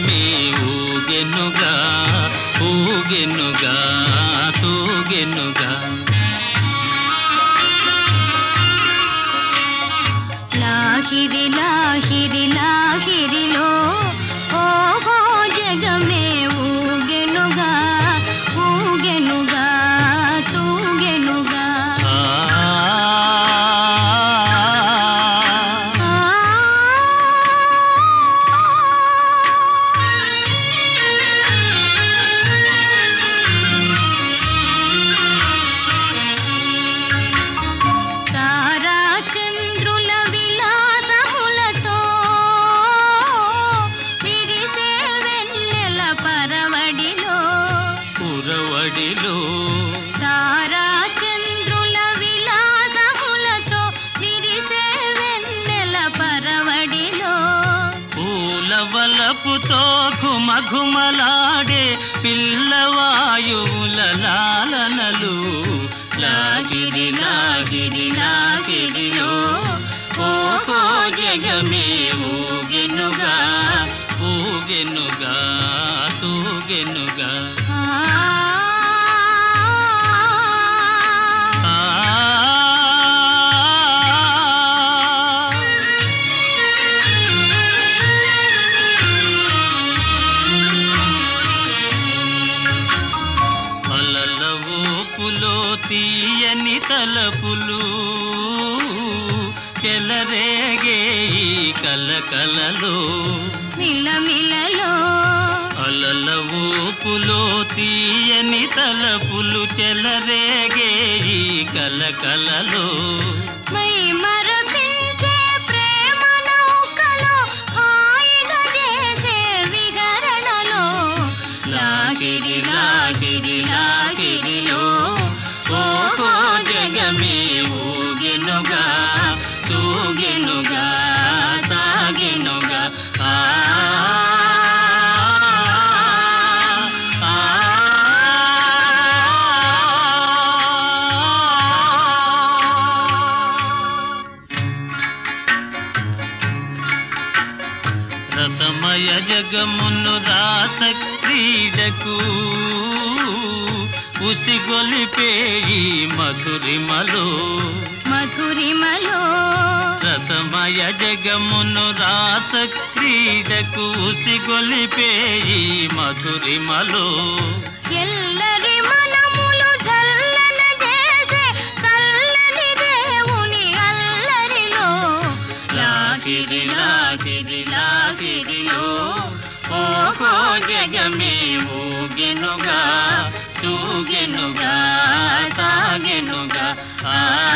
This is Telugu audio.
జగమే ఊగెనుగా ఊగెనుగా తూగెనుగా. లాహిరి లాహిరి లాహిరిలో ఓహో జగమే ఊగెనుగా ఊగెనుగా తూగెనుగా. తారా చంద్రుల విలాసములతో విరిసే వెన్నెల పరవడిలో పూలవలపుతో ఘుమఘుమలాడే పిల్లవాయువుల లాలనలు. లాగిరి లాగిరి లాగిరిలో ఓహో జగమే ఊగెనుగా ఊగెనుగా తూగెనుగా. తీయని తలపులు చెలరేగే ఈ కలకలలో మిలమిలలో. అలల ఊపులో తీయని తలపులు చెలరేగే ఈ కలకలలో మై మరపించే ప్రేమ నౌకలో హాయిగా చేసే విహరణలో. లాగిరి లాగిరి లాగిరిలో ఓహో జగమే ఊగెనుగా తూగెనుగా సాగెనుగా. రసమయ జగమును రాస క్రీడకు ఉసిగొలిపే ఈ మధురిమలో మధురిమలో. రసమయ జగమును రాస క్రీడకు ఉసిగొలిపే ఈ మధురిమలో ఎల్లరి మనములు చల్లన చేసే చల్లని దేవుని అల్లరిలో. లాగిరి లాగిరి లాగిరిలో ఓహో జగమే ఊగెనుగా తూగెనుగా సాగెనుగా.